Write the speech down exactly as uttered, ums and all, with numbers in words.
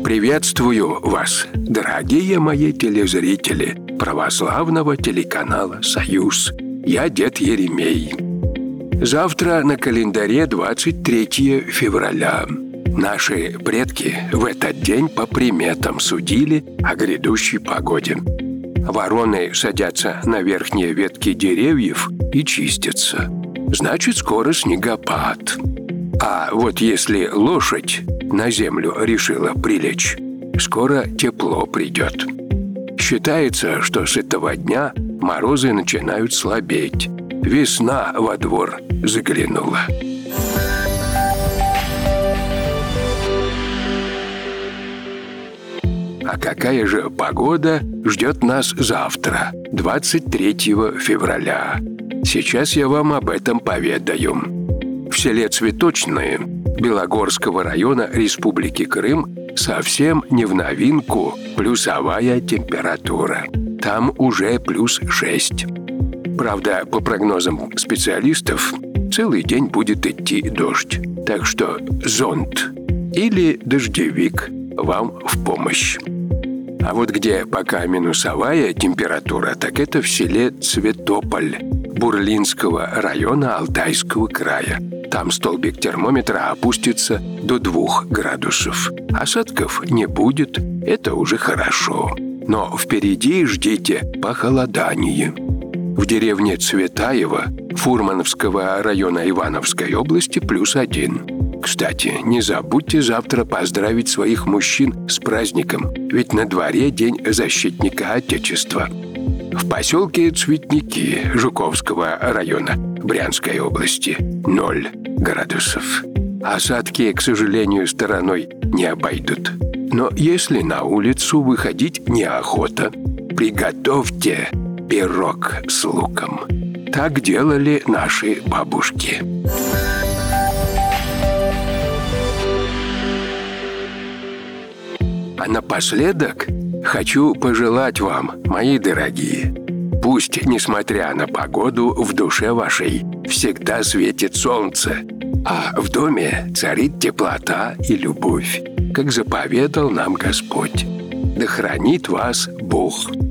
Приветствую вас, дорогие мои телезрители православного телеканала «Союз». Я дед Еремей. Завтра на календаре двадцать третье февраля. Наши предки в этот день по приметам судили о грядущей погоде. Вороны садятся на верхние ветки деревьев и чистятся. Значит, скоро снегопад. А вот если лошадь на землю решила прилечь, скоро тепло придет. Считается, что с этого дня морозы начинают слабеть. Весна во двор заглянула. А какая же погода ждет нас завтра, двадцать третьего февраля? Сейчас я вам об этом поведаю. В селе Цветочное Белогорского района Республики Крым совсем не в новинку плюсовая температура. Там уже плюс шесть. Правда, по прогнозам специалистов, целый день будет идти дождь. Так что зонт или дождевик вам в помощь. А вот где пока минусовая температура, так это в селе Цветополь Бурлинского района Алтайского края. Там столбик термометра опустится до двух градусов. Осадков не будет, это уже хорошо. Но впереди ждите похолодание. В деревне Цветаево Фурмановского района Ивановской области плюс один. Кстати, не забудьте завтра поздравить своих мужчин с праздником, ведь на дворе День защитника Отечества. В поселке Цветники Жуковского района Брянской области ноль градусов. Осадки, к сожалению, стороной не обойдут. Но если на улицу выходить неохота, приготовьте пирог с луком. Так делали наши бабушки. А напоследок хочу пожелать вам, мои дорогие, пусть, несмотря на погоду, в душе вашей всегда светит солнце, а в доме царит теплота и любовь, как заповедал нам Господь. Да хранит вас Бог.